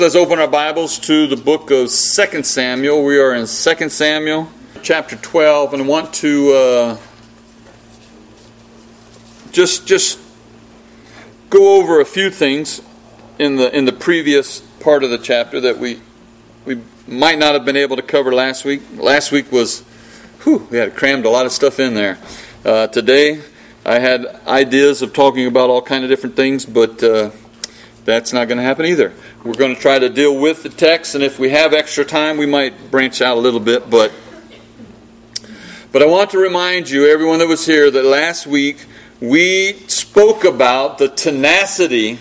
Let's open our Bibles to the book of 2 Samuel. We are in 2 Samuel chapter 12, and I want to just go over a few things in the previous part of the chapter that we might not have been able to cover last week. Last week was, we had crammed a lot of stuff in there. Today, I had ideas of talking about all kind of different things, but that's not going to happen either. We're going to try to deal with the text, and if we have extra time, we might branch out a little bit. But I want to remind you, everyone that was here, that last week we spoke about the tenacity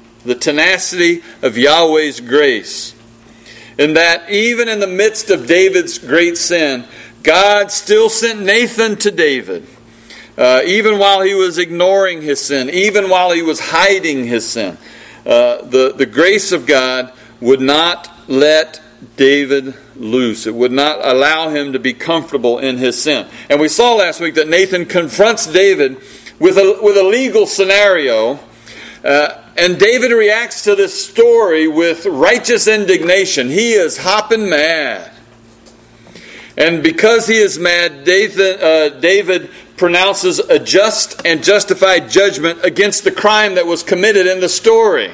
of Yahweh's grace. And that even in the midst of David's great sin, God still sent Nathan to David. Even while he was ignoring his sin, even while he was hiding his sin. The grace of God would not let David loose. It would not allow him to be comfortable in his sin. And we saw last week that Nathan confronts David with a legal scenario. And David reacts to this story with righteous indignation. He is hopping mad. And because he is mad, David pronounces a just and justified judgment against the crime that was committed in the story.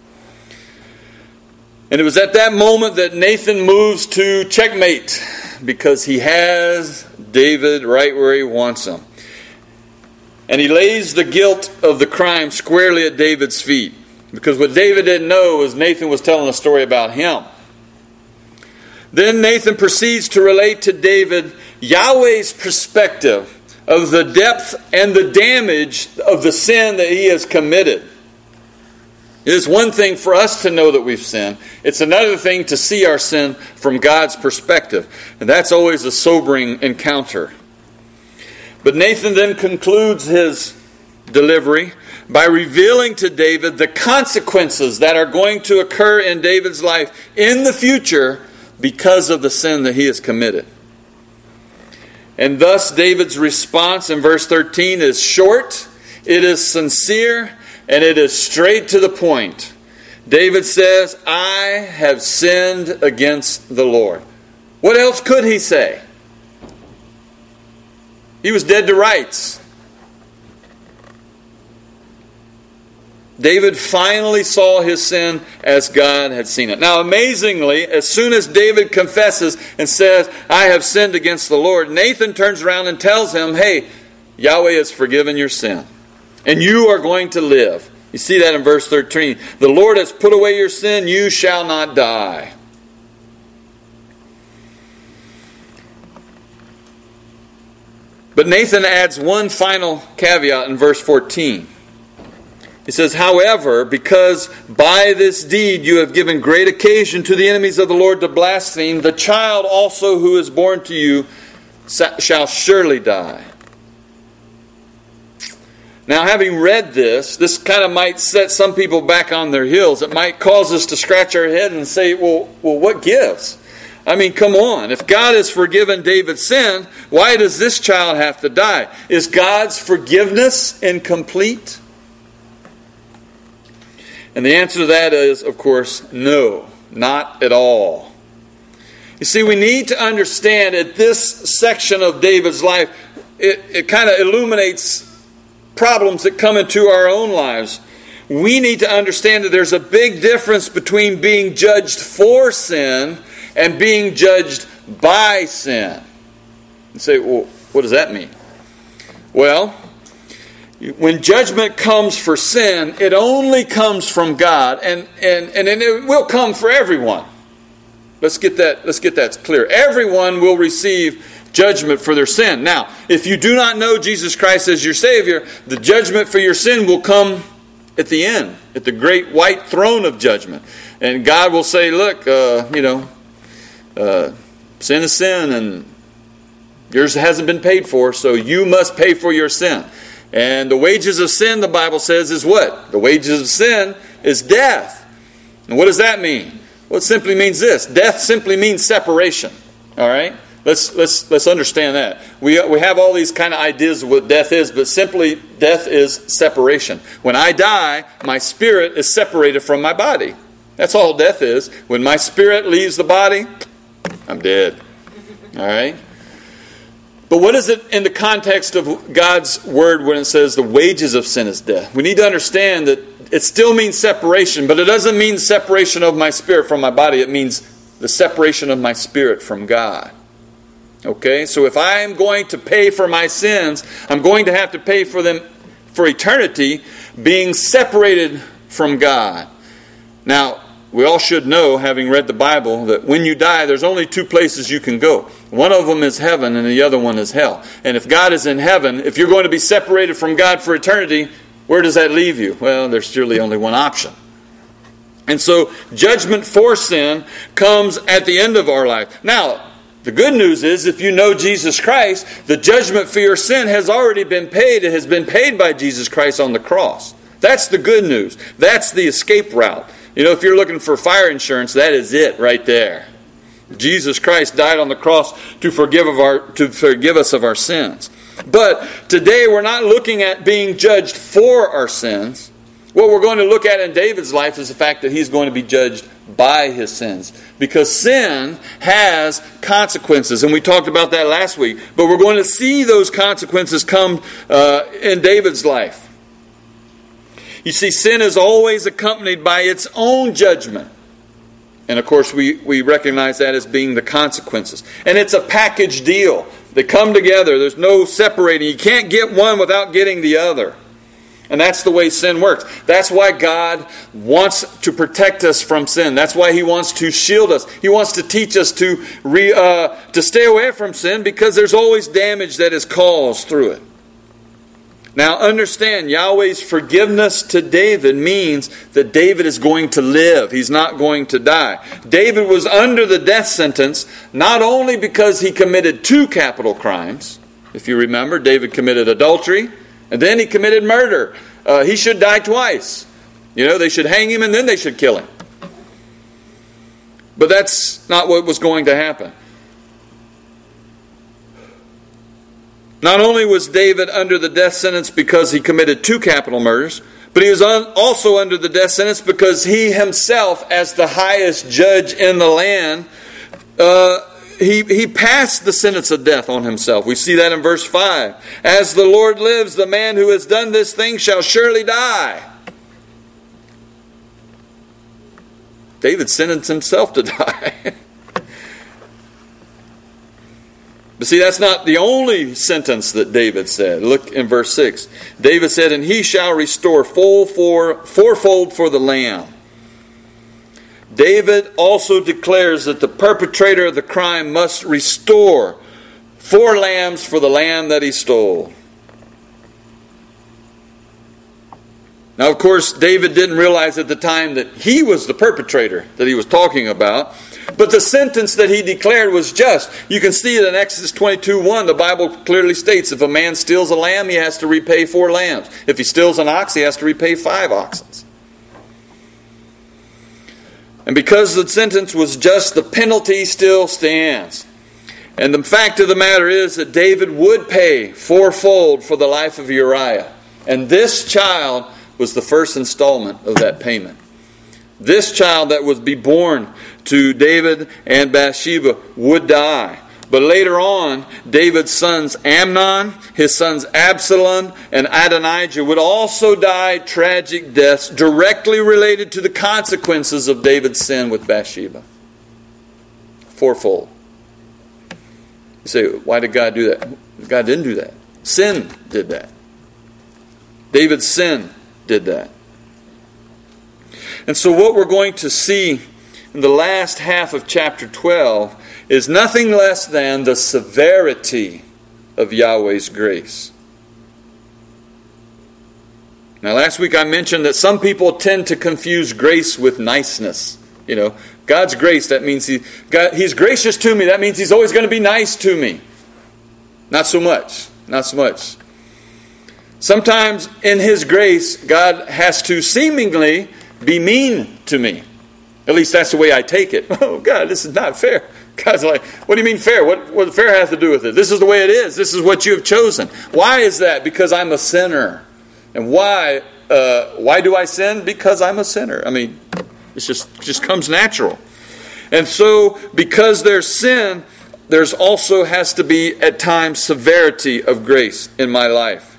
And it was at that moment that Nathan moves to checkmate, because he has David right where he wants him. And he lays the guilt of the crime squarely at David's feet. Because what David didn't know is Nathan was telling a story about him. Then Nathan proceeds to relate to David Yahweh's perspective of the depth and the damage of the sin that he has committed. It is one thing for us to know that we've sinned. It's another thing to see our sin from God's perspective. And that's always a sobering encounter. But Nathan then concludes his delivery by revealing to David the consequences that are going to occur in David's life in the future because of the sin that he has committed. And thus David's response in verse 13 is short, it is sincere, and it is straight to the point. David says, I have sinned against the Lord. What else could he say? He was dead to rights. David finally saw his sin as God had seen it. Now, amazingly, as soon as David confesses and says, I have sinned against the Lord, Nathan turns around and tells him, hey, Yahweh has forgiven your sin, and you are going to live. You see that in verse 13. The Lord has put away your sin, you shall not die. But Nathan adds one final caveat in verse 14. He says, however, because by this deed you have given great occasion to the enemies of the Lord to blaspheme, the child also who is born to you shall surely die. Now, having read this kind of might set some people back on their heels. It might cause us to scratch our head and say, well, what gives? I mean, come on. If God has forgiven David's sin, why does this child have to die? Is God's forgiveness incomplete? And the answer to that is, of course, no, not at all. You see, we need to understand that this section of David's life, it kind of illuminates problems that come into our own lives. We need to understand that there's a big difference between being judged for sin and being judged by sin. You say, well, what does that mean? Well, when judgment comes for sin, it only comes from God, and it will come for everyone. Let's get that clear. Everyone will receive judgment for their sin. Now, if you do not know Jesus Christ as your Savior, the judgment for your sin will come at the end, at the great white throne of judgment. And God will say, look, sin is sin, and yours hasn't been paid for, so you must pay for your sin. And the wages of sin, the Bible says, is what? The wages of sin is death. And what does that mean? Well, it simply means this. Death simply means separation. All right? Let's understand that. We have all these kind of ideas of what death is, but simply death is separation. When I die, my spirit is separated from my body. That's all death is. When my spirit leaves the body, I'm dead. All right? But what is it in the context of God's word when it says the wages of sin is death? We need to understand that it still means separation, but it doesn't mean separation of my spirit from my body. It means the separation of my spirit from God. Okay? So if I'm going to pay for my sins, I'm going to have to pay for them for eternity, being separated from God. Now, we all should know, having read the Bible, that when you die, there's only two places you can go. One of them is heaven, and the other one is hell. And if God is in heaven, if you're going to be separated from God for eternity, where does that leave you? Well, there's surely only one option. And so, judgment for sin comes at the end of our life. Now, the good news is, if you know Jesus Christ, the judgment for your sin has already been paid. It has been paid by Jesus Christ on the cross. That's the good news. That's the escape route. You know, if you're looking for fire insurance, that is it right there. Jesus Christ died on the cross to forgive us of our sins. But today we're not looking at being judged for our sins. What we're going to look at in David's life is the fact that he's going to be judged by his sins. Because sin has consequences. And we talked about that last week. But we're going to see those consequences come in David's life. You see, sin is always accompanied by its own judgment. And of course, we recognize that as being the consequences. And it's a package deal. They come together. There's no separating. You can't get one without getting the other. And that's the way sin works. That's why God wants to protect us from sin. That's why He wants to shield us. He wants to teach us to stay away from sin, because there's always damage that is caused through it. Now understand, Yahweh's forgiveness to David means that David is going to live. He's not going to die. David was under the death sentence not only because he committed 2 capital crimes. If you remember, David committed adultery and then he committed murder. He should die twice. You know, they should hang him and then they should kill him. But that's not what was going to happen. Not only was David under the death sentence because he committed 2 capital murders, but he was also under the death sentence because he himself, as the highest judge in the land, he passed the sentence of death on himself. We see that in verse 5. As the Lord lives, the man who has done this thing shall surely die. David sentenced himself to die. But see, that's not the only sentence that David said. Look in verse 6. David said, and he shall restore fourfold for the lamb. David also declares that the perpetrator of the crime must restore 4 lambs for the lamb that he stole. Now, of course, David didn't realize at the time that he was the perpetrator that he was talking about. But the sentence that he declared was just. You can see it in Exodus 22:1. The Bible clearly states if a man steals a lamb, he has to repay 4 lambs. If he steals an ox, he has to repay 5 oxen. And because the sentence was just, the penalty still stands. And the fact of the matter is that David would pay 4-fold for the life of Uriah. And this child was the first installment of that payment. This child that would be born to David and Bathsheba would die. But later on, David's sons Amnon, his sons Absalom, and Adonijah would also die tragic deaths directly related to the consequences of David's sin with Bathsheba. 4-fold. You say, why did God do that? God didn't do that. Sin did that. David's sin did that. And so what we're going to see in the last half of chapter 12 is nothing less than the severity of Yahweh's grace. Now, last week I mentioned that some people tend to confuse grace with niceness. You know, God's grace, that means He's gracious to me. That means He's always going to be nice to me. Not so much. Not so much. Sometimes in His grace, God has to seemingly be mean to me. At least that's the way I take it. Oh, God, this is not fair. God's like, what do you mean fair? What fair has to do with it? This is the way it is. This is what you have chosen. Why is that? Because I'm a sinner. And why do I sin? Because I'm a sinner. I mean, It just comes natural. And so, because there's sin, there's also has to be, at times, severity of grace in my life.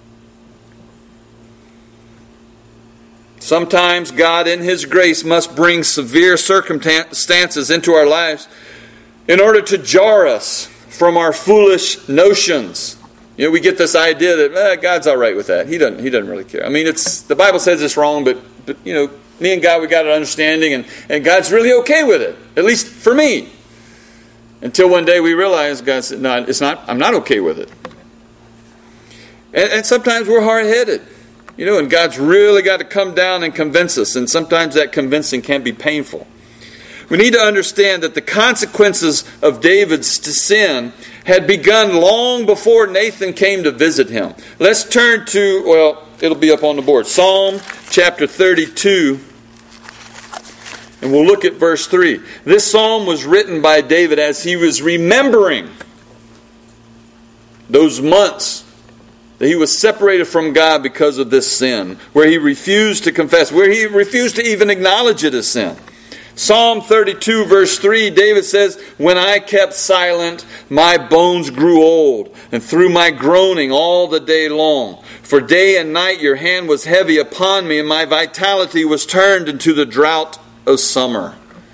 Sometimes God, in His grace, must bring severe circumstances into our lives in order to jar us from our foolish notions. We get this idea that God's all right with that. He doesn't really care. I mean, the Bible says it's wrong, but me and God, we got an understanding, and God's really okay with it. At least for me. Until one day we realize God said, no, it's not. I'm not okay with it. And sometimes we're hard-headed. And God's really got to come down and convince us. And sometimes that convincing can be painful. We need to understand that the consequences of David's sin had begun long before Nathan came to visit him. Let's turn to, it'll be up on the board, Psalm chapter 32. And we'll look at verse 3. This psalm was written by David as he was remembering those months that he was separated from God because of this sin, where he refused to confess, where he refused to even acknowledge it as sin. Psalm 32 verse 3, David says, "When I kept silent, my bones grew old, and through my groaning all the day long. For day and night your hand was heavy upon me, and my vitality was turned into the drought of summer."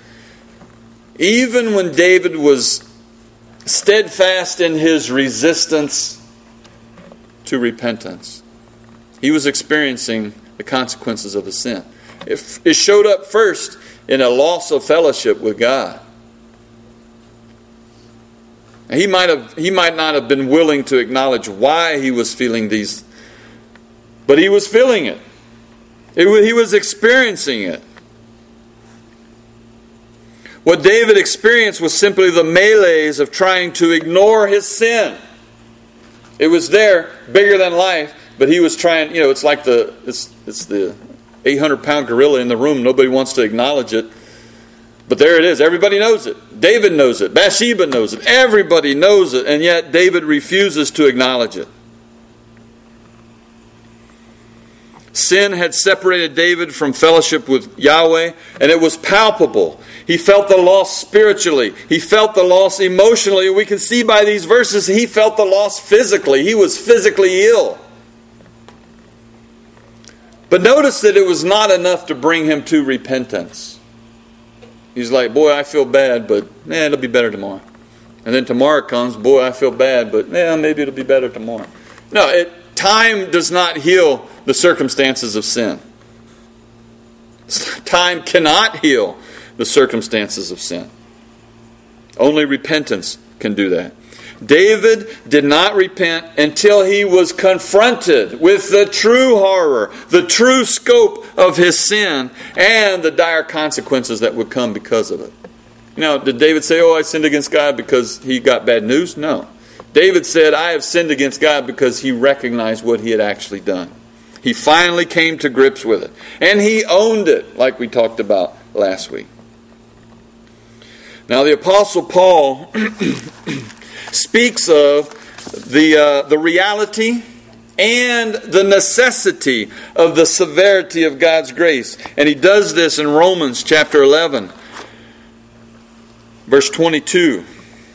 Even when David was steadfast in his resistance to repentance, he was experiencing the consequences of his sin. It showed up first in a loss of fellowship with God. He might not have been willing to acknowledge why he was feeling these, but he was feeling it. He was experiencing it. What David experienced was simply the melees of trying to ignore his sin. It was there, bigger than life, but he was trying. It's like it's the 800-pound gorilla in the room. Nobody wants to acknowledge it. But there it is. Everybody knows it. David knows it. Bathsheba knows it. Everybody knows it. And yet David refuses to acknowledge it. Sin had separated David from fellowship with Yahweh, and it was palpable. He felt the loss spiritually. He felt the loss emotionally. We can see by these verses he felt the loss physically. He was physically ill. But notice that it was not enough to bring him to repentance. He's like, boy, I feel bad, but it'll be better tomorrow. And then tomorrow comes, boy, I feel bad, but maybe it'll be better tomorrow. No, time does not heal the circumstances of sin. Time cannot heal the circumstances of sin. Only repentance can do that. David did not repent until he was confronted with the true horror, the true scope of his sin, and the dire consequences that would come because of it. Did David say, I sinned against God because he got bad news? No. David said, I have sinned against God because he recognized what he had actually done. He finally came to grips with it. And he owned it, like we talked about last week. Now, the Apostle Paul speaks of the reality and the necessity of the severity of God's grace. And he does this in Romans chapter 11, verse 22.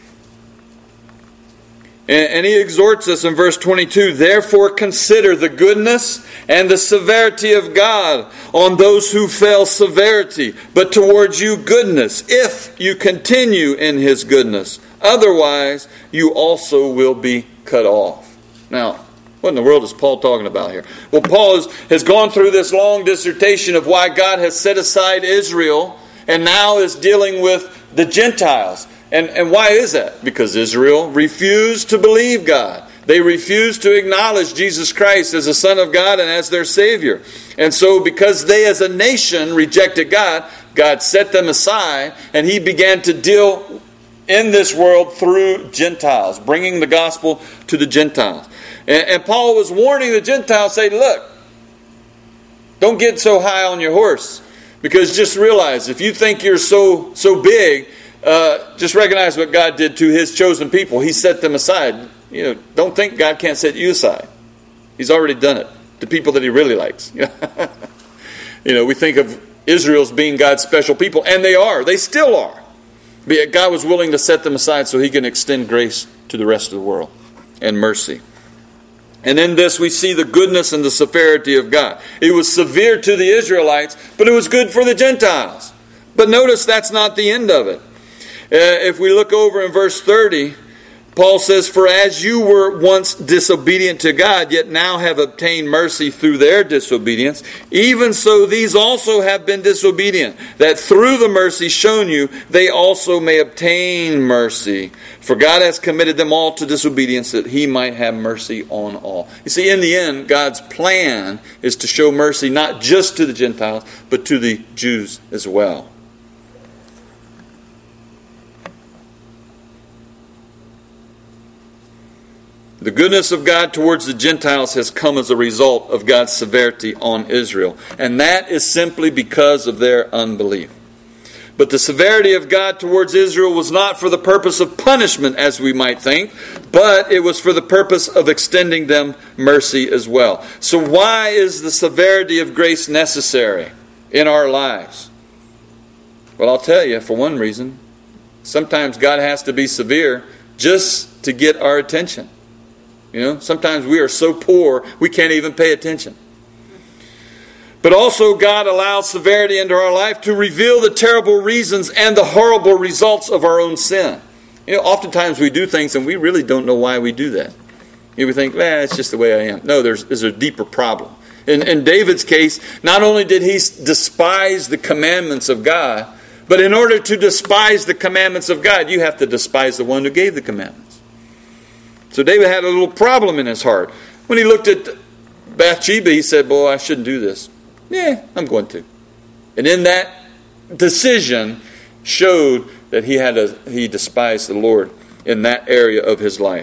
And he exhorts us in verse 22, "Therefore consider the goodness and the severity of God on those who fell severity, but towards you goodness, if you continue in His goodness. Otherwise, you also will be cut off." Now, what in the world is Paul talking about here? Well, Paul has gone through this long dissertation of why God has set aside Israel and now is dealing with the Gentiles. And why is that? Because Israel refused to believe God. They refused to acknowledge Jesus Christ as the Son of God and as their Savior. And so because they as a nation rejected God, God set them aside and He began to deal in this world through Gentiles, bringing the gospel to the Gentiles. And Paul was warning the Gentiles, saying, look, don't get so high on your horse. Because just realize, if you think you're so big, just recognize what God did to His chosen people. He set them aside. Don't think God can't set you aside. He's already done it to people that He really likes. We think of Israel's being God's special people, and they are. They still are. But yet God was willing to set them aside so he can extend grace to the rest of the world and mercy. And in this we see the goodness and the severity of God. It was severe to the Israelites, but it was good for the Gentiles. But notice that's not the end of it. If we look over in verse 30, Paul says, "For as you were once disobedient to God, yet now have obtained mercy through their disobedience, even so these also have been disobedient, that through the mercy shown you, they also may obtain mercy. For God has committed them all to disobedience, that he might have mercy on all." You see, in the end, God's plan is to show mercy not just to the Gentiles, but to the Jews as well. The goodness of God towards the Gentiles has come as a result of God's severity on Israel. And that is simply because of their unbelief. But the severity of God towards Israel was not for the purpose of punishment, as we might think, but it was for the purpose of extending them mercy as well. So why is the severity of grace necessary in our lives? Well, I'll tell you, for one reason, sometimes God has to be severe just to get our attention. You know, sometimes we are so poor we can't even pay attention. But also God allows severity into our life to reveal the terrible reasons and the horrible results of our own sin. You know, oftentimes we do things and we really don't know why we do that. You know, we think, it's just the way I am. No, there's a deeper problem. In David's case, not only did he despise the commandments of God, but in order to despise the commandments of God, you have to despise the one who gave the commandments. So David had a little problem in his heart. When he looked at Bathsheba, he said, "Boy, I shouldn't do this." Yeah, I'm going to. And in that decision showed that he despised the Lord in that area of his life.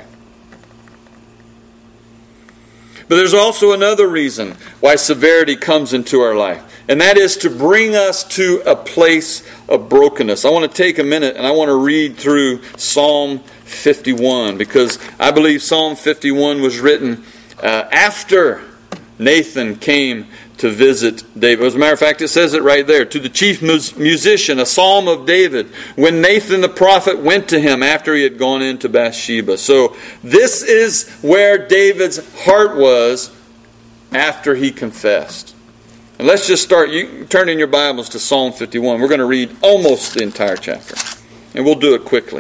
But there's also another reason why severity comes into our life. And that is to bring us to a place of brokenness. I want to take a minute and I want to read through Psalm 51, because I believe Psalm 51 was written after Nathan came to visit David. As a matter of fact, it says it right there. To the chief musician, a psalm of David, when Nathan the prophet went to him after he had gone into Bathsheba. So this is where David's heart was after he confessed. And let's just start. You turn in your Bibles to Psalm 51. We're going to read almost the entire chapter. And we'll do it quickly.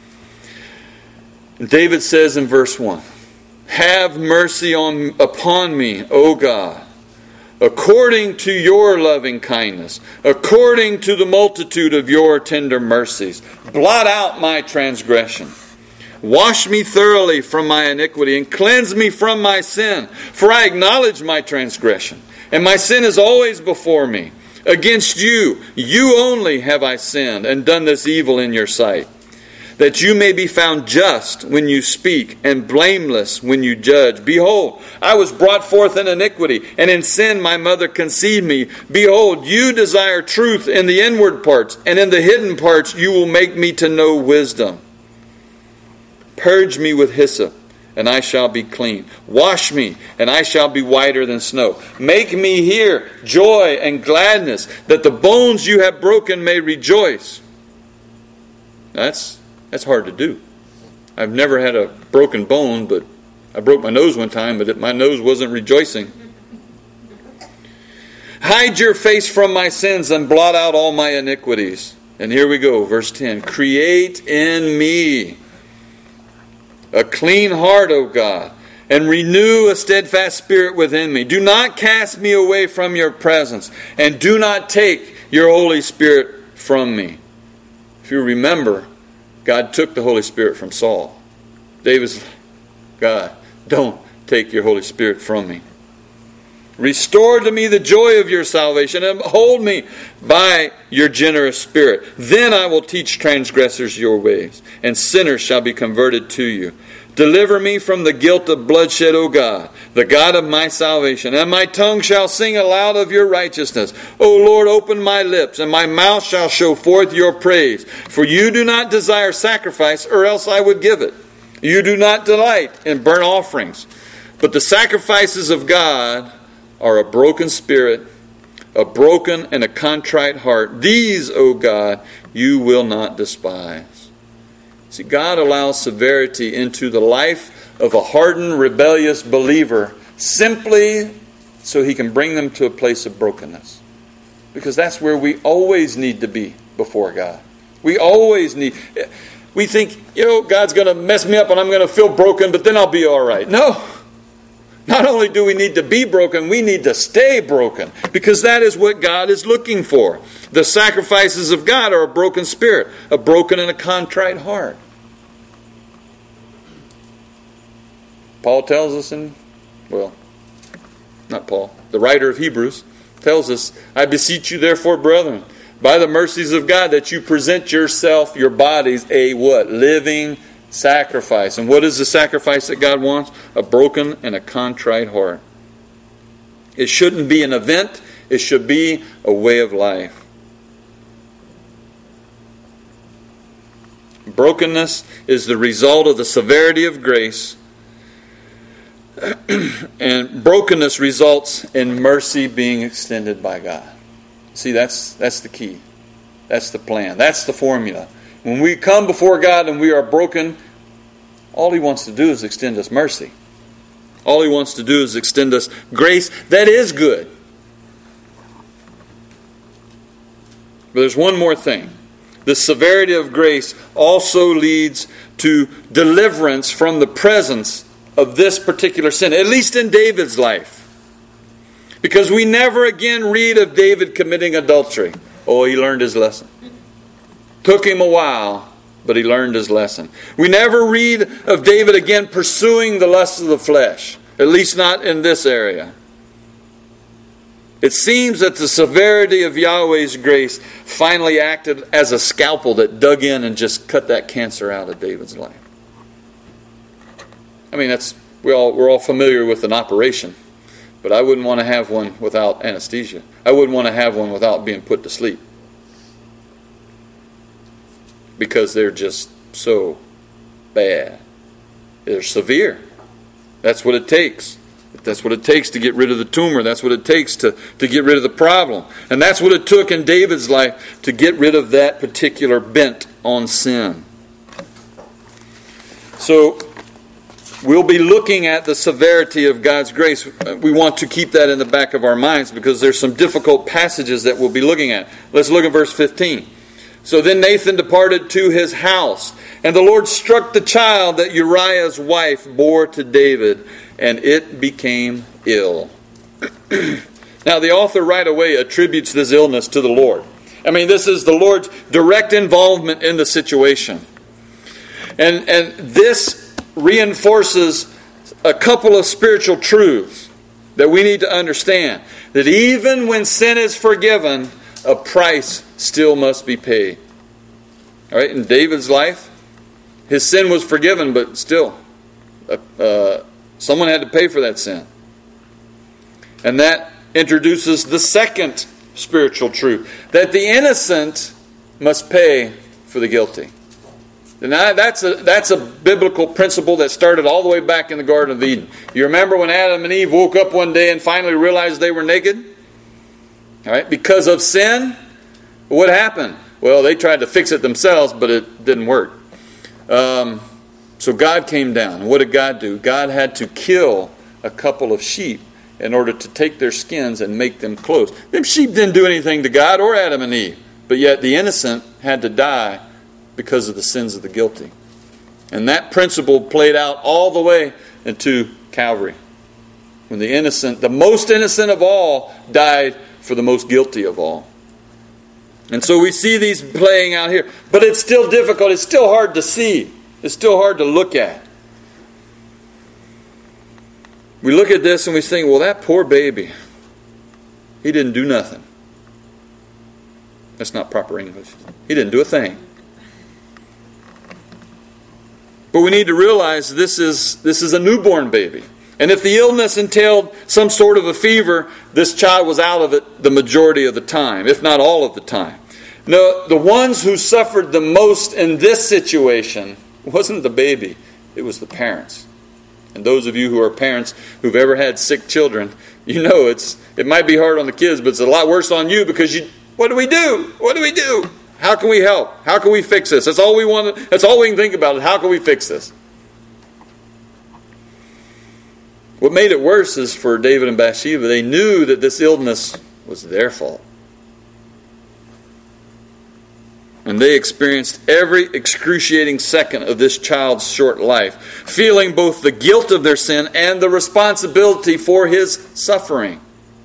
David says in verse 1, "Have mercy upon me, O God, according to your loving kindness, according to the multitude of your tender mercies. Blot out my transgression. Wash me thoroughly from my iniquity and cleanse me from my sin. For I acknowledge my transgression, and my sin is always before me. Against you, you only have I sinned and done this evil in your sight, that you may be found just when you speak and blameless when you judge. Behold, I was brought forth in iniquity, and in sin my mother conceived me. Behold, you desire truth in the inward parts, and in the hidden parts you will make me to know wisdom. Purge me with hyssop, and I shall be clean. Wash me, and I shall be whiter than snow. Make me hear joy and gladness, that the bones you have broken may rejoice." That's hard to do. I've never had a broken bone, but I broke my nose one time, but my nose wasn't rejoicing. "Hide your face from my sins and blot out all my iniquities." And here we go, verse 10. "Create in me a clean heart, O God, and renew a steadfast spirit within me. Do not cast me away from your presence, and do not take your Holy Spirit from me." If you remember, God took the Holy Spirit from Saul. David's, "God, don't take your Holy Spirit from me. Restore to me the joy of your salvation, and hold me by your generous spirit. Then I will teach transgressors your ways, and sinners shall be converted to you. Deliver me from the guilt of bloodshed, O God, the God of my salvation, and my tongue shall sing aloud of your righteousness. O Lord, open my lips, and my mouth shall show forth your praise. For you do not desire sacrifice, or else I would give it. You do not delight in burnt offerings. But the sacrifices of God are a broken spirit, a broken and a contrite heart. These, O God, you will not despise. See, God allows severity into the life of a hardened, rebellious believer simply so He can bring them to a place of brokenness. Because that's where we always need to be before God. We think, God's going to mess me up and I'm going to feel broken, but then I'll be all right. No. Not only do we need to be broken, we need to stay broken. Because that is what God is looking for. The sacrifices of God are a broken spirit, a broken and a contrite heart. Paul tells us the writer of Hebrews tells us, I beseech you therefore, brethren, by the mercies of God, that you present your bodies a what? Living sacrifice. And what is the sacrifice that God wants? A broken and a contrite heart. It shouldn't be an event. It should be a way of life. Brokenness is the result of the severity of grace. And brokenness results in mercy being extended by God. See, that's the key. That's the plan. That's the formula. When we come before God and we are broken, all He wants to do is extend us mercy. All He wants to do is extend us grace that is good. But there's one more thing. The severity of grace also leads to deliverance from the presence of this particular sin, at least in David's life. Because we never again read of David committing adultery. Oh, he learned his lesson. Took him a while, but he learned his lesson. We never read of David again pursuing the lusts of the flesh, at least not in this area. It seems that the severity of Yahweh's grace finally acted as a scalpel that dug in and just cut that cancer out of David's life. I mean, we're all familiar with an operation, but I wouldn't want to have one without anesthesia. I wouldn't want to have one without being put to sleep. Because they're just so bad. They're severe. That's what it takes. That's what it takes to get rid of the tumor. That's what it takes to get rid of the problem. And that's what it took in David's life to get rid of that particular bent on sin. So, we'll be looking at the severity of God's grace. We want to keep that in the back of our minds because there's some difficult passages that we'll be looking at. Let's look at verse 15. So then Nathan departed to his house, and the Lord struck the child that Uriah's wife bore to David, and it became ill. Now the author right away attributes this illness to the Lord. I mean, this is the Lord's direct involvement in the situation. And this reinforces a couple of spiritual truths that we need to understand. That even when sin is forgiven, a price still must be paid. All right, in David's life, his sin was forgiven, but still, someone had to pay for that sin. And that introduces the second spiritual truth, that the innocent must pay for the guilty. And that's a biblical principle that started all the way back in the Garden of Eden. You remember when Adam and Eve woke up one day and finally realized they were naked? All right, because of sin, what happened? Well, they tried to fix it themselves, but it didn't work. So God came down. What did God do? God had to kill a couple of sheep in order to take their skins and make them clothes. Them sheep didn't do anything to God or Adam and Eve, but yet the innocent had to die because of the sins of the guilty. And that principle played out all the way into Calvary. When the innocent, the most innocent of all, died for the most guilty of all. And so we see these playing out here. But it's still difficult. It's still hard to see. It's still hard to look at. We look at this and we think, well, that poor baby, he didn't do nothing. That's not proper English. He didn't do a thing. But we need to realize this is a newborn baby. And if the illness entailed some sort of a fever, this child was out of it the majority of the time, if not all of the time. No, the ones who suffered the most in this situation wasn't the baby, it was the parents. And those of you who are parents who've ever had sick children, you know it might be hard on the kids, but it's a lot worse on you because what do we do? What do we do? How can we help? How can we fix this? That's all we want. That's all we can think about is how can we fix this? What made it worse is for David and Bathsheba, they knew that this illness was their fault. And they experienced every excruciating second of this child's short life, feeling both the guilt of their sin and the responsibility for his suffering.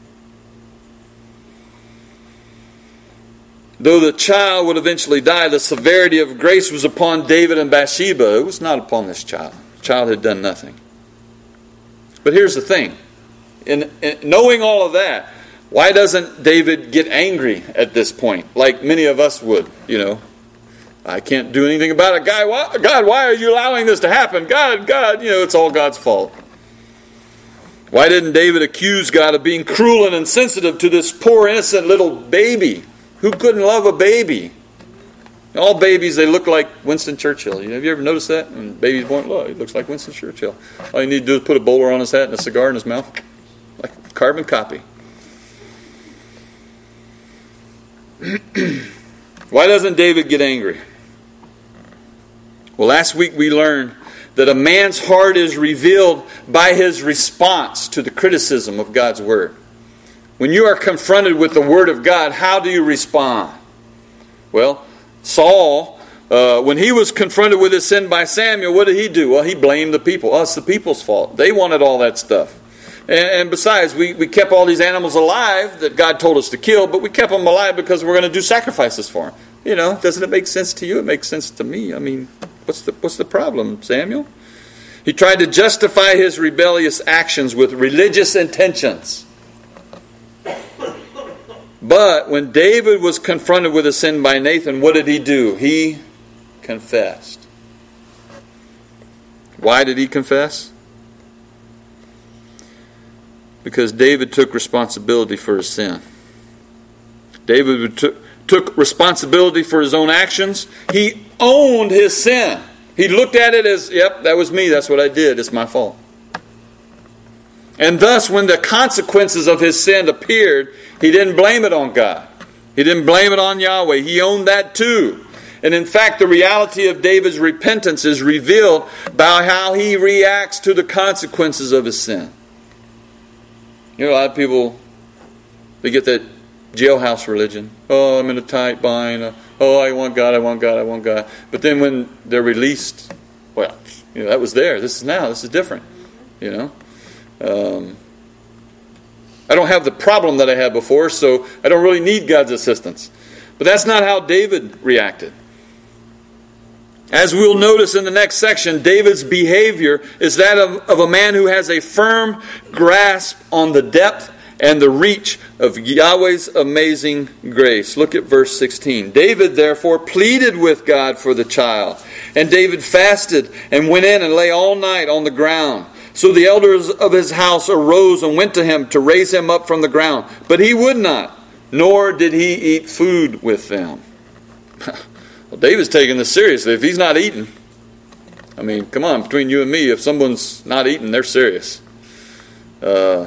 Though the child would eventually die, the severity of grace was upon David and Bathsheba. It was not upon this child. The child had done nothing. But here's the thing. In knowing all of that, why doesn't David get angry at this point, like many of us would? I can't do anything about it. God, why are you allowing this to happen? God, it's all God's fault. Why didn't David accuse God of being cruel and insensitive to this poor innocent little baby? Who couldn't love a baby? All babies, they look like Winston Churchill. Have you ever noticed that? When baby's born, look, he looks like Winston Churchill. All you need to do is put a bowler on his hat and a cigar in his mouth. Like a carbon copy. Why doesn't David get angry? Well, last week we learned that a man's heart is revealed by his response to the criticism of God's Word. When you are confronted with the Word of God, how do you respond? Well, Saul, when he was confronted with his sin by Samuel, what did he do? Well, he blamed the people. Oh, it's the people's fault. They wanted all that stuff. And besides, we kept all these animals alive that God told us to kill, but we kept them alive because we're going to do sacrifices for them. Doesn't it make sense to you? It makes sense to me. I mean, what's the problem, Samuel? He tried to justify his rebellious actions with religious intentions. But when David was confronted with a sin by Nathan, what did he do? He confessed. Why did he confess? Because David took responsibility for his sin. David took responsibility for his own actions. He owned his sin. He looked at it as, yep, that was me. That's what I did. It's my fault. And thus, when the consequences of his sin appeared, he didn't blame it on God. He didn't blame it on Yahweh. He owned that too. And in fact, the reality of David's repentance is revealed by how he reacts to the consequences of his sin. A lot of people, they get that jailhouse religion. Oh, I'm in a tight bind. Oh, I want God, I want God, I want God. But then when they're released, well, that was there. This is different. I don't have the problem that I had before, so I don't really need God's assistance. But that's not how David reacted. As we'll notice in the next section, David's behavior is that of a man who has a firm grasp on the depth and the reach of Yahweh's amazing grace. Look at verse 16. David therefore pleaded with God for the child. And David fasted and went in and lay all night on the ground. So the elders of his house arose and went to him to raise him up from the ground. But he would not, nor did he eat food with them. Well, David's taking this seriously. If he's not eating, I mean, come on, between you and me, if someone's not eating, they're serious. But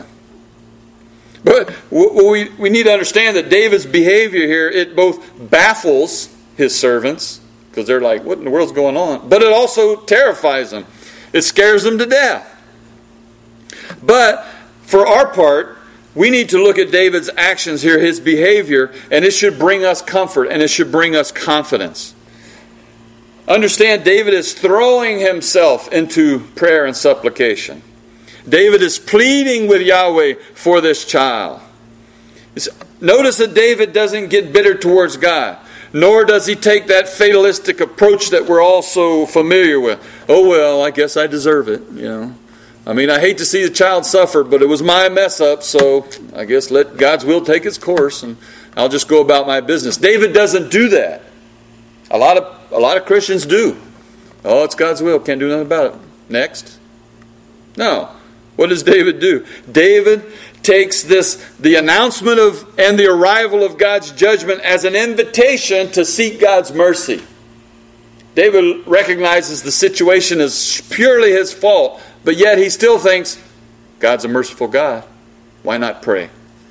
we need to understand that David's behavior here, it both baffles his servants, because they're like, what in the world's going on? But it also terrifies them. It scares them to death. But for our part, we need to look at David's actions here, his behavior, and it should bring us comfort and it should bring us confidence. Understand, David is throwing himself into prayer and supplication. David is pleading with Yahweh for this child. Notice that David doesn't get bitter towards God, nor does he take that fatalistic approach that we're all so familiar with. Oh, well, I guess I deserve it, I mean, I hate to see the child suffer, but it was my mess up, so I guess let God's will take its course, and I'll just go about my business. David doesn't do that. A lot of Christians do. Oh, it's God's will. Can't do nothing about it. Next. No. What does David do? David takes the announcement of and the arrival of God's judgment as an invitation to seek God's mercy. David recognizes the situation is purely his fault, But yet he still thinks, God's a merciful God. Why not pray?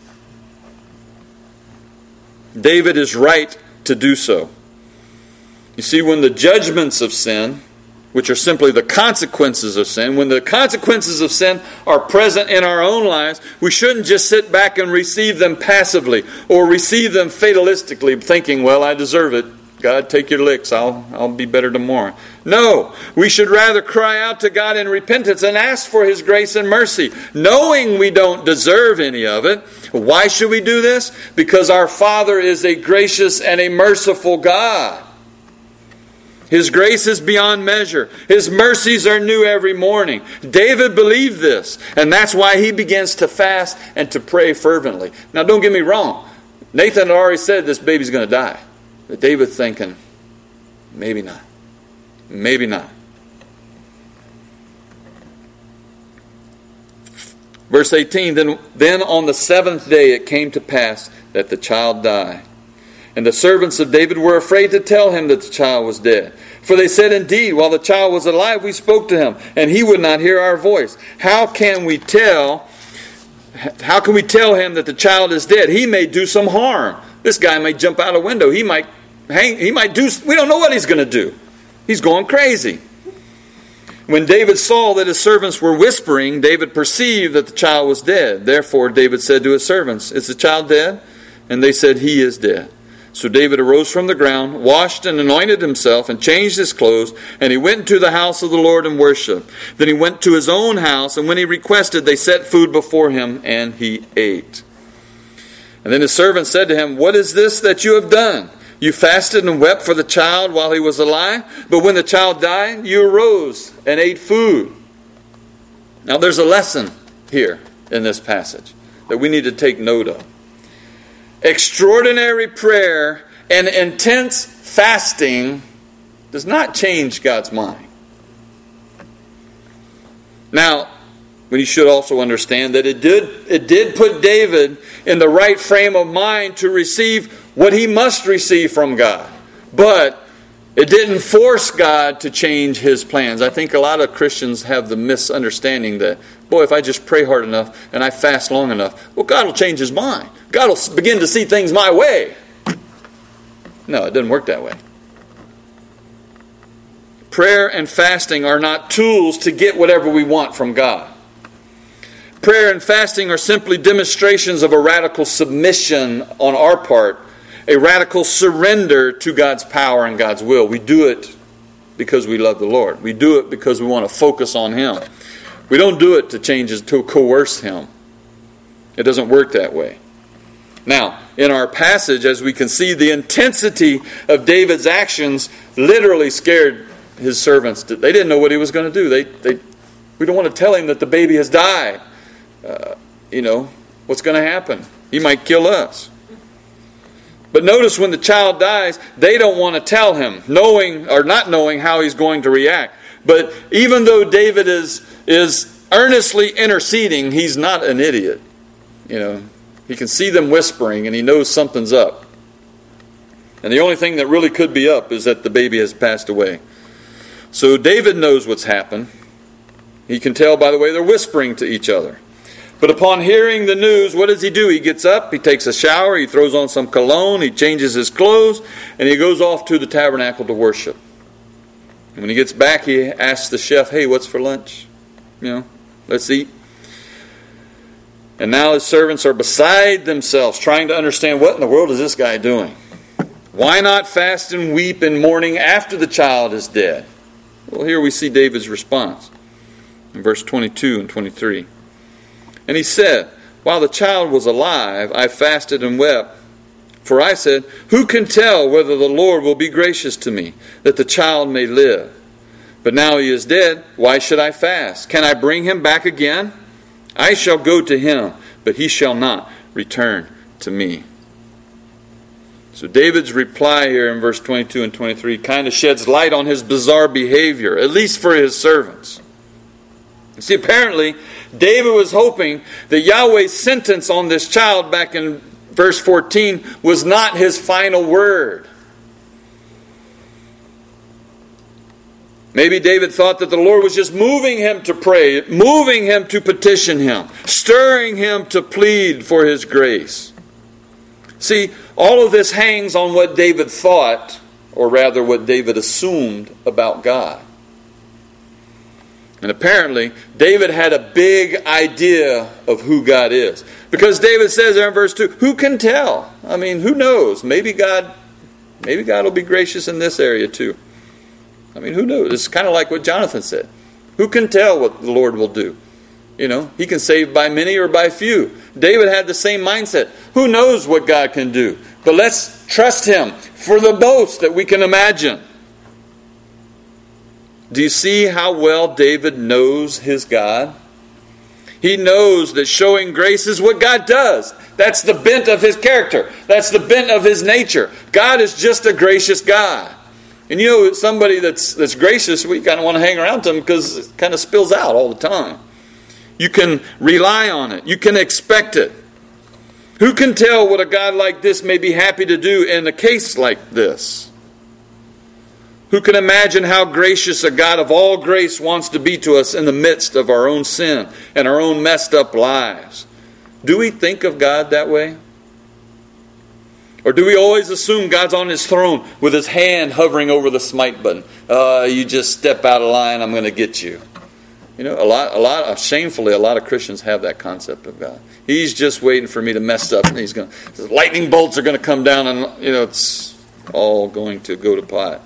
David is right to do so. You see, when the judgments of sin, which are simply the consequences of sin, when the consequences of sin are present in our own lives, we shouldn't just sit back and receive them passively or receive them fatalistically, thinking, well, I deserve it. God, take your licks. I'll be better tomorrow. No, we should rather cry out to God in repentance and ask for His grace and mercy, knowing we don't deserve any of it. Why should we do this? Because our Father is a gracious and a merciful God. His grace is beyond measure. His mercies are new every morning. David believed this, and that's why he begins to fast and to pray fervently. Now, don't get me wrong. Nathan had already said this baby's going to die. But David thinking, maybe not. Maybe not. Verse 18, then on the seventh day it came to pass that the child died. And the servants of David were afraid to tell him that the child was dead. For they said, indeed, while the child was alive, we spoke to him, and he would not hear our voice. How can we tell him that the child is dead? He may do some harm. This guy may jump out a window. He might do, we don't know what he's going to do. He's going crazy. When David saw that his servants were whispering, David perceived that the child was dead. Therefore David said to his servants, is the child dead? And they said, he is dead. So David arose from the ground, washed and anointed himself, and changed his clothes, and he went into the house of the Lord and worshiped. Then he went to his own house, and when he requested, they set food before him, and he ate. And then his servant said to him, what is this that you have done? You fasted and wept for the child while he was alive, but when the child died, you arose and ate food. Now there's a lesson here in this passage that we need to take note of. Extraordinary prayer and intense fasting does not change God's mind. Now, we should also understand that it did put David in the right frame of mind to receive what he must receive from God. But it didn't force God to change His plans. I think a lot of Christians have the misunderstanding that, boy, if I just pray hard enough and I fast long enough, well, God will change His mind. God will begin to see things my way. No, it doesn't work that way. Prayer and fasting are not tools to get whatever we want from God. Prayer and fasting are simply demonstrations of a radical submission on our part, a radical surrender to God's power and God's will. We do it because we love the Lord. We do it because we want to focus on Him. We don't do it to coerce Him. It doesn't work that way. Now, in our passage, as we can see, the intensity of David's actions literally scared his servants. They didn't know what he was going to do. We don't want to tell him that the baby has died. What's going to happen? He might kill us. But notice when the child dies, they don't want to tell him, knowing or not knowing how he's going to react. But even though David is earnestly interceding, he's not an idiot. He can see them whispering and he knows something's up. And the only thing that really could be up is that the baby has passed away. So David knows what's happened. He can tell by the way they're whispering to each other. But upon hearing the news, what does he do? He gets up, he takes a shower, he throws on some cologne, he changes his clothes, and he goes off to the tabernacle to worship. And when he gets back, he asks the chef, hey, what's for lunch? Let's eat. And now his servants are beside themselves, trying to understand what in the world is this guy doing? Why not fast and weep in mourning after the child is dead? Well, here we see David's response in verse 22 and 23. And he said, while the child was alive, I fasted and wept. For I said, who can tell whether the Lord will be gracious to me, that the child may live? But now he is dead, why should I fast? Can I bring him back again? I shall go to him, but he shall not return to me. So David's reply here in verse 22 and 23 kind of sheds light on his bizarre behavior, at least for his servants. You see, apparently, David was hoping that Yahweh's sentence on this child back in verse 14 was not his final word. Maybe David thought that the Lord was just moving him to pray, moving him to petition him, stirring him to plead for his grace. See, all of this hangs on what David thought, or rather what David assumed about God. And apparently, David had a big idea of who God is. Because David says there in verse 2, who can tell? I mean, who knows? Maybe God will be gracious in this area too. I mean, who knows? It's kind of like what Jonathan said. Who can tell what the Lord will do? You know, he can save by many or by few. David had the same mindset. Who knows what God can do? But let's trust him for the most that we can imagine. Do you see how well David knows his God? He knows that showing grace is what God does. That's the bent of his character. That's the bent of his nature. God is just a gracious God. And you know, somebody that's gracious, we kind of want to hang around them because it kind of spills out all the time. You can rely on it. You can expect it. Who can tell what a God like this may be happy to do in a case like this? Who can imagine how gracious a God of all grace wants to be to us in the midst of our own sin and our own messed up lives? Do we think of God that way? Or do we always assume God's on his throne with his hand hovering over the smite button? You just step out of line, I'm going to get you. You know, shamefully, a lot of Christians have that concept of God. He's just waiting for me to mess up, and the lightning bolts are going to come down, and you know, it's all going to go to pot.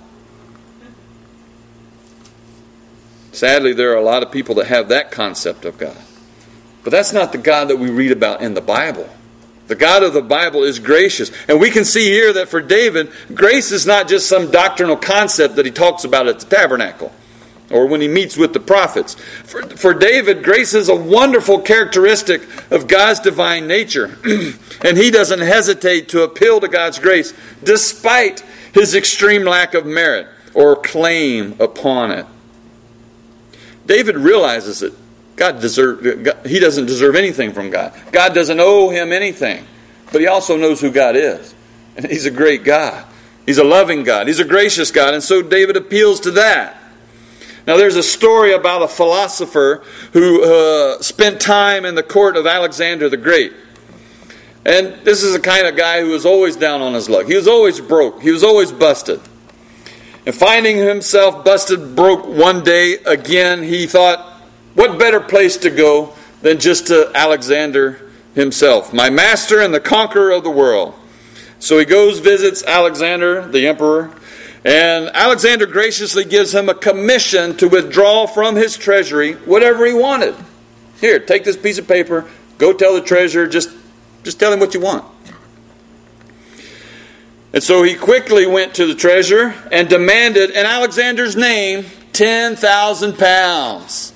Sadly, there are a lot of people that have that concept of God. But that's not the God that we read about in the Bible. The God of the Bible is gracious. And we can see here that for David, grace is not just some doctrinal concept that he talks about at the tabernacle or when he meets with the prophets. For David, grace is a wonderful characteristic of God's divine nature. And he doesn't hesitate to appeal to God's grace despite his extreme lack of merit or claim upon it. David realizes that he doesn't deserve anything from God. God doesn't owe him anything. But he also knows who God is. And he's a great God. He's a loving God. He's a gracious God. And so David appeals to that. Now there's a story about a philosopher who spent time in the court of Alexander the Great. And this is the kind of guy who was always down on his luck. He was always broke. He was always busted. And finding himself busted broke one day again, he thought, what better place to go than just to Alexander himself, my master and the conqueror of the world. So he goes, visits Alexander, the emperor, and Alexander graciously gives him a commission to withdraw from his treasury whatever he wanted. Here, take this piece of paper, go tell the treasurer, just tell him what you want. And so he quickly went to the treasurer and demanded, in Alexander's name, 10,000 pounds.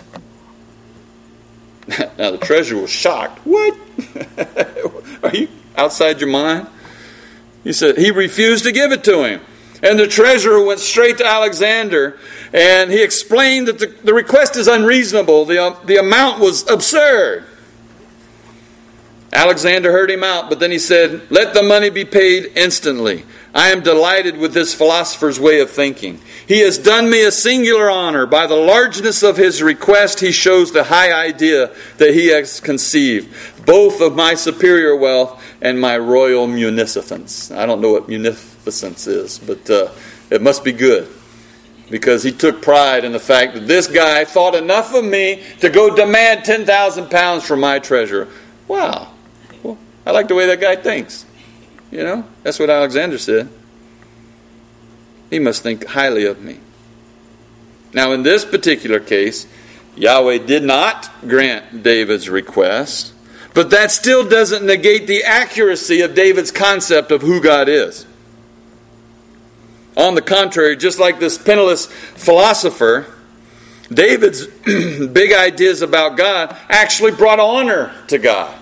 Now the treasurer was shocked. What? Are you outside your mind? He said he refused to give it to him. And the treasurer went straight to Alexander and he explained that the request is unreasonable. The amount was absurd. Alexander heard him out, but then he said, let the money be paid instantly. I am delighted with this philosopher's way of thinking. He has done me a singular honor. By the largeness of his request, he shows the high idea that he has conceived, both of my superior wealth and my royal munificence. I don't know what munificence is, but it must be good. Because he took pride in the fact that this guy thought enough of me to go demand 10,000 pounds from my treasurer. Wow. Well, I like the way that guy thinks. You know, that's what Alexander said. He must think highly of me. Now, in this particular case, Yahweh did not grant David's request, but that still doesn't negate the accuracy of David's concept of who God is. On the contrary, just like this penniless philosopher, David's big ideas about God actually brought honor to God.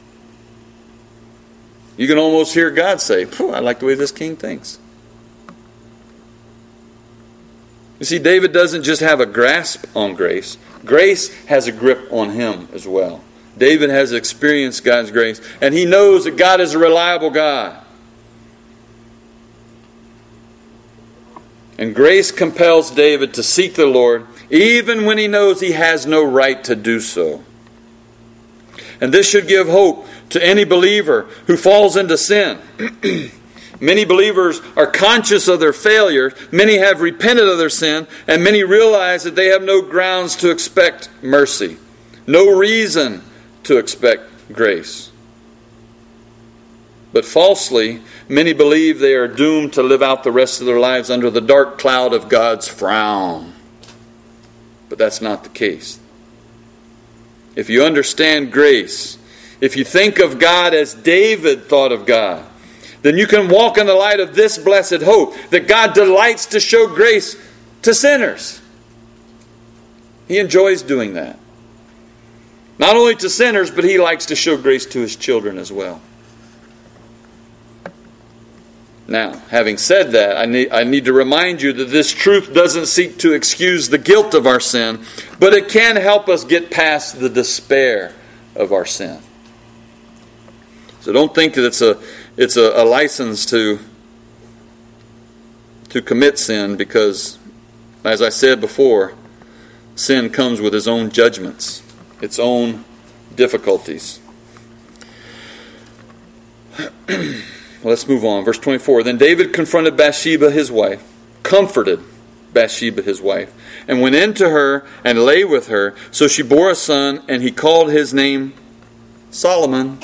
You can almost hear God say, I like the way this king thinks. You see, David doesn't just have a grasp on grace. Grace has a grip on him as well. David has experienced God's grace, and he knows that God is a reliable God. And grace compels David to seek the Lord even when he knows he has no right to do so. And this should give hope to any believer who falls into sin. Many believers are conscious of their failure. Many have repented of their sin. And many realize that they have no grounds to expect mercy. No reason to expect grace. But falsely, many believe they are doomed to live out the rest of their lives under the dark cloud of God's frown. But that's not the case. If you understand grace, if you think of God as David thought of God, then you can walk in the light of this blessed hope, that God delights to show grace to sinners. He enjoys doing that. Not only to sinners, but He likes to show grace to His children as well. Now, having said that, I need to remind you that this truth doesn't seek to excuse the guilt of our sin, but it can help us get past the despair of our sin. So don't think that it's a license to commit sin, because, as I said before, sin comes with its own judgments, its own difficulties. Well, let's move on. Verse 24. Then David confronted Bathsheba his wife, comforted Bathsheba his wife, and went in to her and lay with her. So she bore a son, and he called his name Solomon.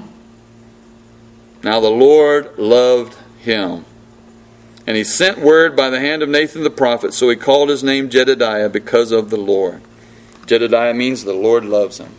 Now the Lord loved him, and He sent word by the hand of Nathan the prophet, so He called his name Jedediah because of the Lord. Jedediah means the Lord loves him.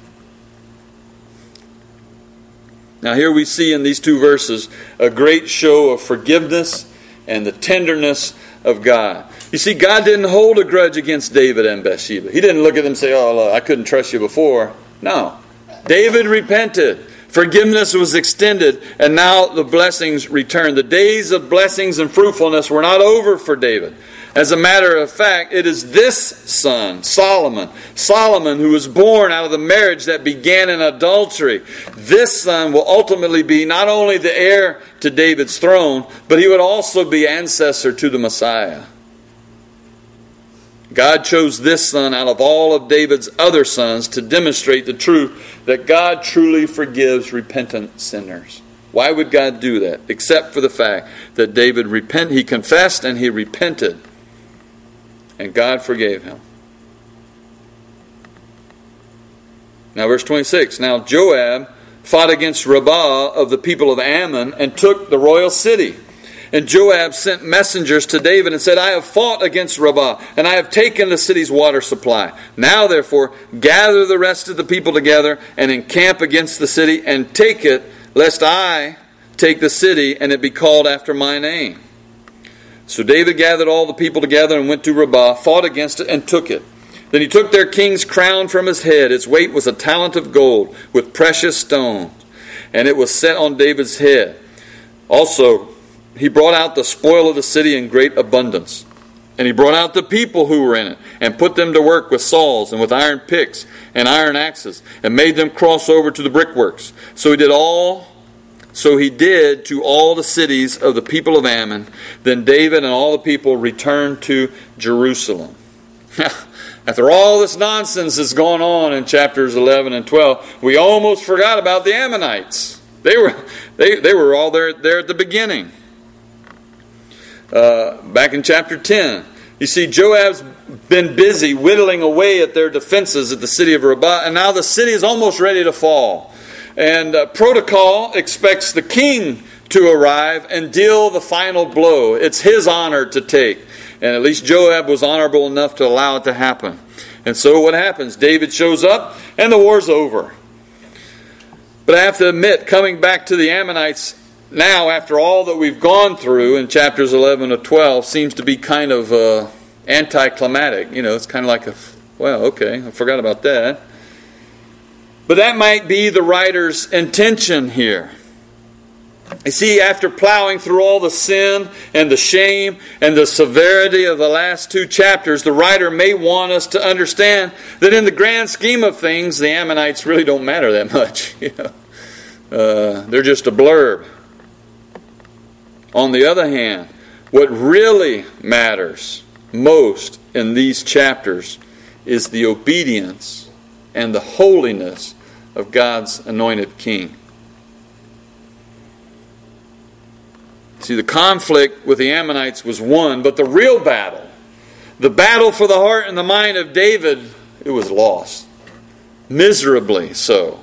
Now here we see in these two verses a great show of forgiveness and the tenderness of God. You see, God didn't hold a grudge against David and Bathsheba. He didn't look at them and say, "Oh, look, I couldn't trust you before." No. David repented. Forgiveness was extended, and now the blessings returned. The days of blessings and fruitfulness were not over for David. As a matter of fact, it is this son, Solomon, who was born out of the marriage that began in adultery. This son will ultimately be not only the heir to David's throne, but he would also be ancestor to the Messiah. God chose this son out of all of David's other sons to demonstrate the truth that God truly forgives repentant sinners. Why would God do that? Except for the fact that David he confessed and he repented. And God forgave him. Now verse 26. Now Joab fought against Rabbah of the people of Ammon and took the royal city. And Joab sent messengers to David and said, "I have fought against Rabbah, and I have taken the city's water supply. Now therefore gather the rest of the people together and encamp against the city and take it, lest I take the city and it be called after my name." So David gathered all the people together and went to Rabbah, fought against it, and took it. Then he took their king's crown from his head. Its weight was a talent of gold with precious stones, and it was set on David's head. Also, he brought out the spoil of the city in great abundance. And he brought out the people who were in it, and put them to work with saws and with iron picks and iron axes, and made them cross over to the brickworks. So he did to all the cities of the people of Ammon. Then David and all the people returned to Jerusalem. After all this nonsense that's gone on in chapters 11 and 12, we almost forgot about the Ammonites. They were all there at the beginning. Back in chapter 10, you see Joab's been busy whittling away at their defenses at the city of Rabbah, and now the city is almost ready to fall. And protocol expects the king to arrive and deal the final blow. It's his honor to take. And at least Joab was honorable enough to allow it to happen. And so what happens? David shows up and the war's over. But I have to admit, coming back to the Ammonites now, after all that we've gone through in chapters 11 to 12, seems to be kind of anticlimactic. You know, it's kind of like I forgot about that. But that might be the writer's intention here. You see, after plowing through all the sin and the shame and the severity of the last two chapters, the writer may want us to understand that in the grand scheme of things, the Ammonites really don't matter that much. They're just a blurb. On the other hand, What really matters most in these chapters is the obedience and the holiness of God's anointed king. See, the conflict with the Ammonites was won, but the real battle, the battle for the heart and the mind of David, it was lost. Miserably so.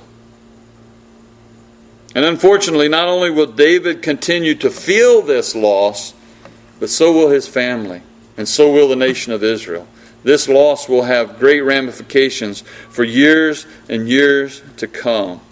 And unfortunately, not only will David continue to feel this loss, but so will his family, and so will the nation of Israel. This loss will have great ramifications for years and years to come.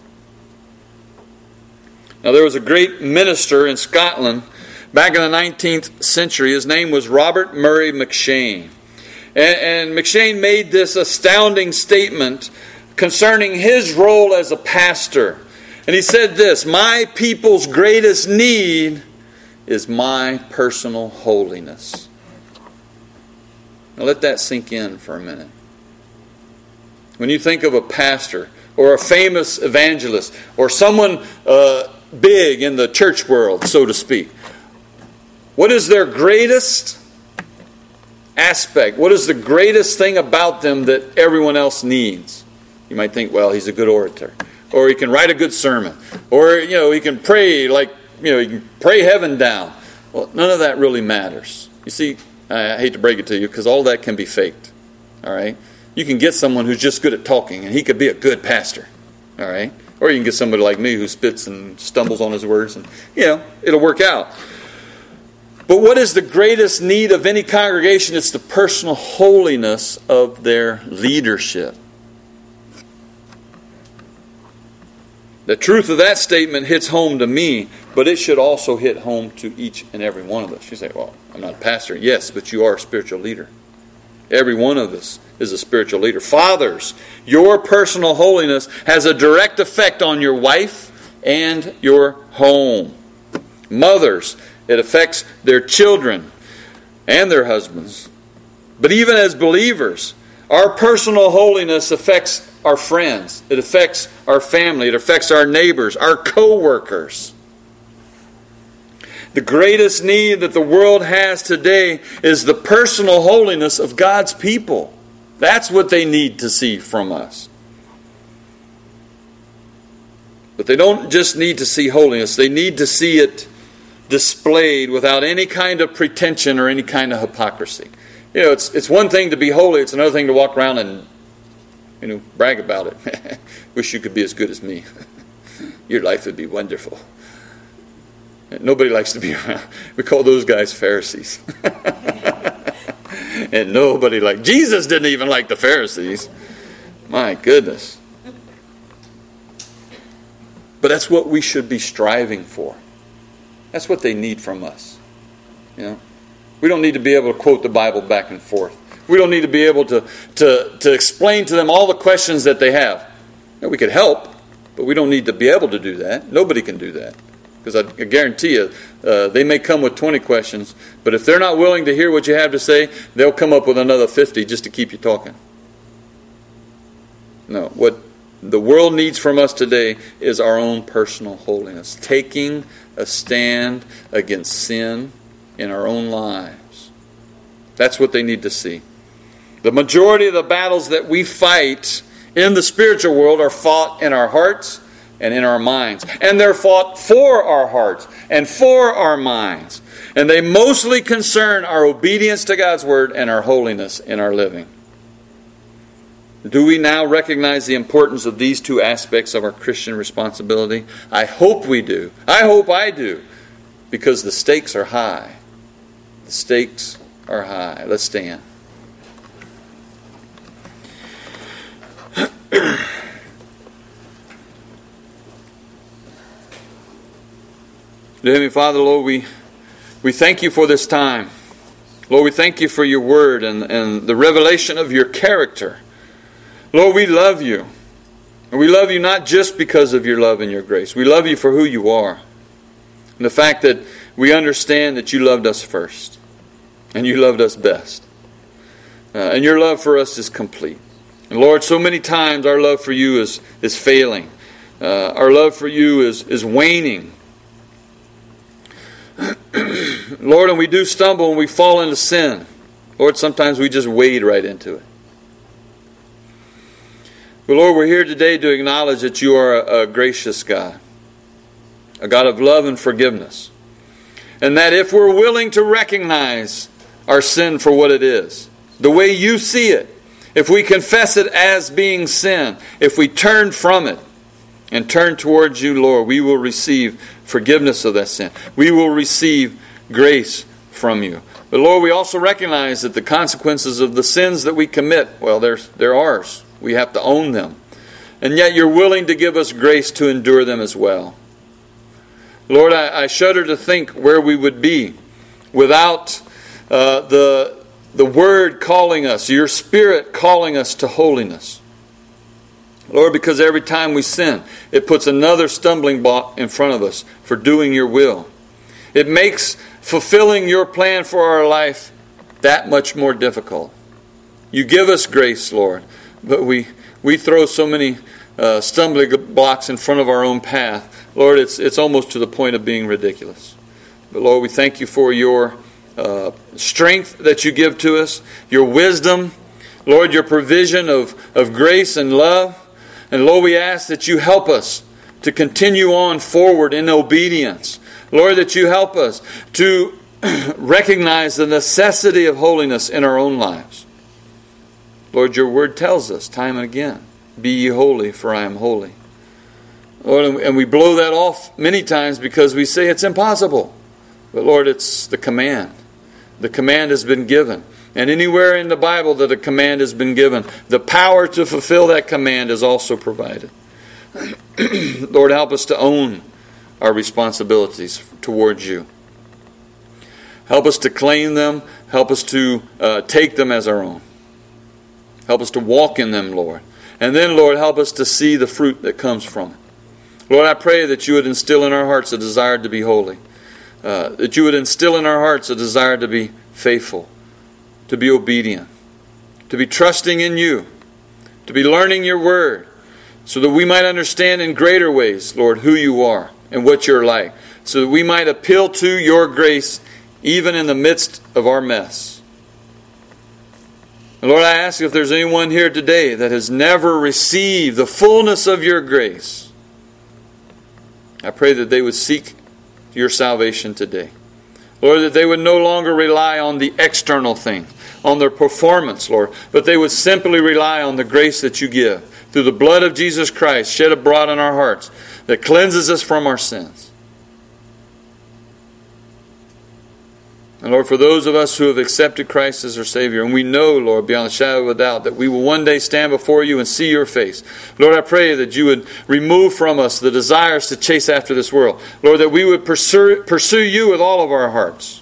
Now, there was a great minister in Scotland back in the 19th century. His name was Robert Murray M'Cheyne. And M'Cheyne made this astounding statement concerning his role as a pastor. And he said this: "My people's greatest need is my personal holiness." Now let that sink in for a minute. When you think of a pastor or a famous evangelist or someone big in the church world, so to speak, what is their greatest aspect? What is the greatest thing about them that everyone else needs? You might think, well, he's a good orator, or he can write a good sermon, or he can pray he can pray heaven down. Well, none of that really matters. You see, I hate to break it to you, because all that can be faked. All right, you can get someone who's just good at talking, and he could be a good pastor. All right, or you can get somebody like me who spits and stumbles on his words, and it'll work out. But what is the greatest need of any congregation? It's the personal holiness of their leadership. The truth of that statement hits home to me, but it should also hit home to each and every one of us. You say, well, I'm not a pastor. Yes, but you are a spiritual leader. Every one of us is a spiritual leader. Fathers, your personal holiness has a direct effect on your wife and your home. Mothers, it affects their children and their husbands. But even as believers, our personal holiness affects our friends. It affects our family. It affects our neighbors, our co-workers. The greatest need that the world has today is the personal holiness of God's people. That's what they need to see from us. But they don't just need to see holiness. They need to see it displayed without any kind of pretension or any kind of hypocrisy. It's one thing to be holy. It's another thing to walk around and brag about it. Wish you could be as good as me. Your life would be wonderful. Nobody likes to be around. We call those guys Pharisees. And nobody Jesus didn't even like the Pharisees. My goodness. But that's what we should be striving for. That's what they need from us. We don't need to be able to quote the Bible back and forth. We don't need to be able to explain to them all the questions that they have. We could help, but we don't need to be able to do that. Nobody can do that. Because I guarantee you, they may come with 20 questions, but if they're not willing to hear what you have to say, they'll come up with another 50 just to keep you talking. No, what the world needs from us today is our own personal holiness. Taking a stand against sin in our own lives. That's what they need to see. The majority of the battles that we fight in the spiritual world are fought in our hearts and in our minds. And they're fought for our hearts and for our minds. And they mostly concern our obedience to God's Word and our holiness in our living. Do we now recognize the importance of these two aspects of our Christian responsibility? I hope we do. I hope I do. Because the stakes are high. The stakes are high. Let's stand. Dear Heavenly Father, Lord, we thank you for this time. Lord, we thank you for your word and the revelation of your character. Lord, we love you. And we love you not just because of your love and your grace. We love you for who you are. And the fact that we understand that you loved us first. And you loved us best. And your love for us is complete. And Lord, so many times our love for you is failing. Our love for you is waning. Lord, and we do stumble and we fall into sin. Lord, sometimes we just wade right into it. But Lord, we're here today to acknowledge that you are a gracious God, a God of love and forgiveness. And that if we're willing to recognize our sin for what it is, the way you see it, if we confess it as being sin, if we turn from it and turn towards you, Lord, we will receive forgiveness of that sin. We will receive grace from you. But Lord, we also recognize that the consequences of the sins that we commit, well, they're ours. We have to own them. And yet you're willing to give us grace to endure them as well. Lord, I shudder to think where we would be without the Word calling us, your Spirit calling us to holiness. Lord, because every time we sin, it puts another stumbling block in front of us for doing your will. It makes fulfilling your plan for our life that much more difficult. You give us grace, Lord, but we throw so many stumbling blocks in front of our own path. Lord, it's almost to the point of being ridiculous. But Lord, we thank you for your strength that you give to us, your wisdom, Lord, your provision of grace and love. And Lord, we ask that you help us to continue on forward in obedience. Lord, that you help us to recognize the necessity of holiness in our own lives. Lord, your word tells us time and again, be ye holy, for I am holy. Lord, and we blow that off many times because we say it's impossible. But Lord, it's the command. The command has been given. And anywhere in the Bible that a command has been given, the power to fulfill that command is also provided. Lord, help us to own our responsibilities towards you. Help us to claim them. Help us to take them as our own. Help us to walk in them, Lord. And then, Lord, help us to see the fruit that comes from it. Lord, I pray that you would instill in our hearts a desire to be holy. That you would instill in our hearts a desire to be faithful, to be obedient, to be trusting in you, to be learning your word, so that we might understand in greater ways, Lord, who you are and what you're like, so that we might appeal to your grace even in the midst of our mess. And Lord, I ask if there's anyone here today that has never received the fullness of your grace, I pray that they would seek your salvation today. Lord, that they would no longer rely on the external things, on their performance, Lord, but they would simply rely on the grace that you give through the blood of Jesus Christ shed abroad in our hearts that cleanses us from our sins. And Lord, for those of us who have accepted Christ as our Savior, and we know, Lord, beyond a shadow of a doubt, that we will one day stand before you and see your face. Lord, I pray that you would remove from us the desires to chase after this world. Lord, that we would pursue you with all of our hearts.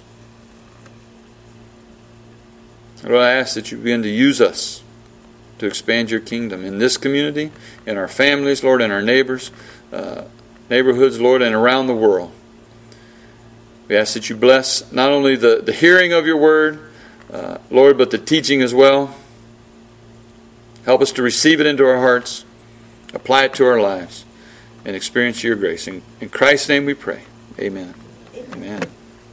Lord, I ask that you begin to use us to expand your kingdom in this community, in our families, Lord, in our neighbors, neighborhoods, Lord, and around the world. We ask that you bless not only the hearing of your word, Lord, but the teaching as well. Help us to receive it into our hearts, apply it to our lives, and experience your grace. In Christ's name we pray. Amen. Amen.